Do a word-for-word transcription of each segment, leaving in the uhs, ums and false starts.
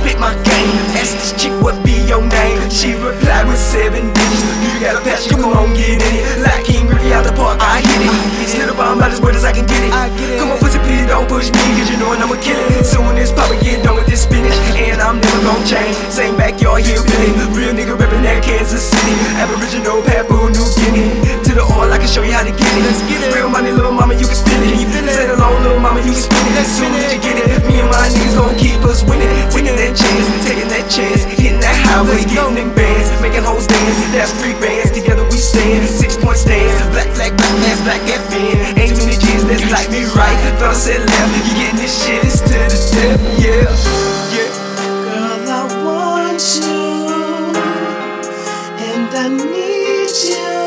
spit my game. Asked this chick what be your name. She replied with seven digits. You got a passion, come on, get in it. Like King Griffey out the park, I hit it. Slid up on about as word as I can get it. Come on, pussy, please don't push me, cause you knowin' I'ma kill it. Soon as Papa get done with this spinach, and I'm never gon' change. Same backyard here, Billy. Real nigga reppin' that Kansas City. Aboriginal Papua New Guinea. To the oil, I can show you how to get it. Let's get it. Real money, little mama, you can spin it. Can you feel it? Say it alone, little mama, you can spin it. As soon as you get it, me and my niggas gon' keep us winning. Taking that chance, taking that chance, hitting that highway, getting them bands, making hoes dance. That's three bands, together we stand. Six point stands, black flag, black ass, black F N. Ain't too many G's, that's like me right. Thought I said left, you getting this shit, it's to the death, yeah, yeah. Girl, I want you, and I need you.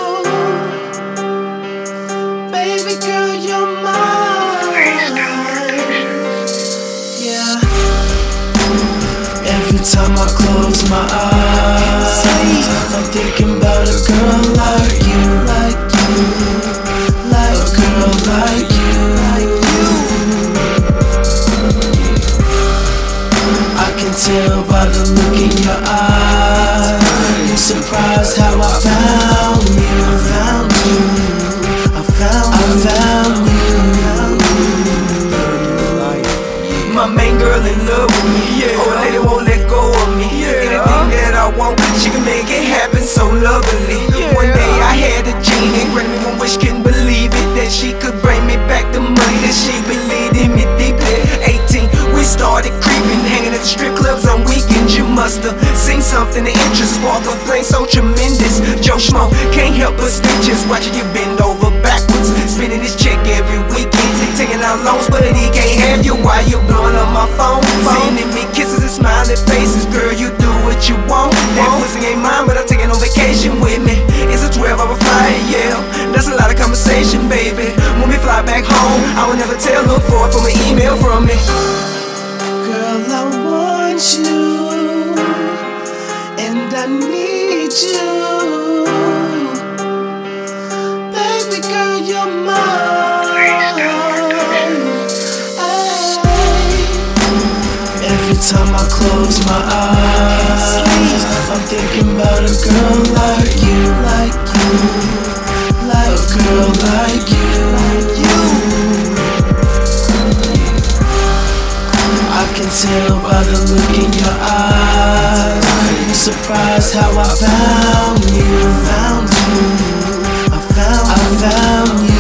Baby girl, you're mine. Yeah. Every time I close my eyes, I'm thinking about a girl like you, like you, like a girl like you, like you. I can tell by the look in your eyes, you're surprised how I found you, found you, I found, I found you. My main girl in love with me, yeah. Old lady won't let go of me, yeah. Anything that I want, she can make it happen so lovely, yeah. One day I had a genie, granted me one wish, couldn't believe it, that she could bring me back the money, that she believed in me deeply. Eighteen, we started creeping, hanging at the strip clubs on weekends. You musta seen something, the interest spark a flame so tremendous. Joe Schmo can't help but stitches, watching you bend over backwards, spending this check every weekend, taking out loans, but he can't have you while you're blowing up my phone. Sending me kisses and smiling faces, girl, you do what you want. That pussy ain't mine, but I'm taking on vacation with me. It's a twelve hour flight, yeah. That's a lot of conversation, baby. When we fly back home, I will never tell, look for it from an email from me. Girl, I want you, and I need you. Baby girl, you're mine. Every time I close my eyes, I'm thinking about a girl like you, like you, like a girl like you, like you. I can tell by the look in your eyes, you're surprised how I found you, found you, I found, I found you.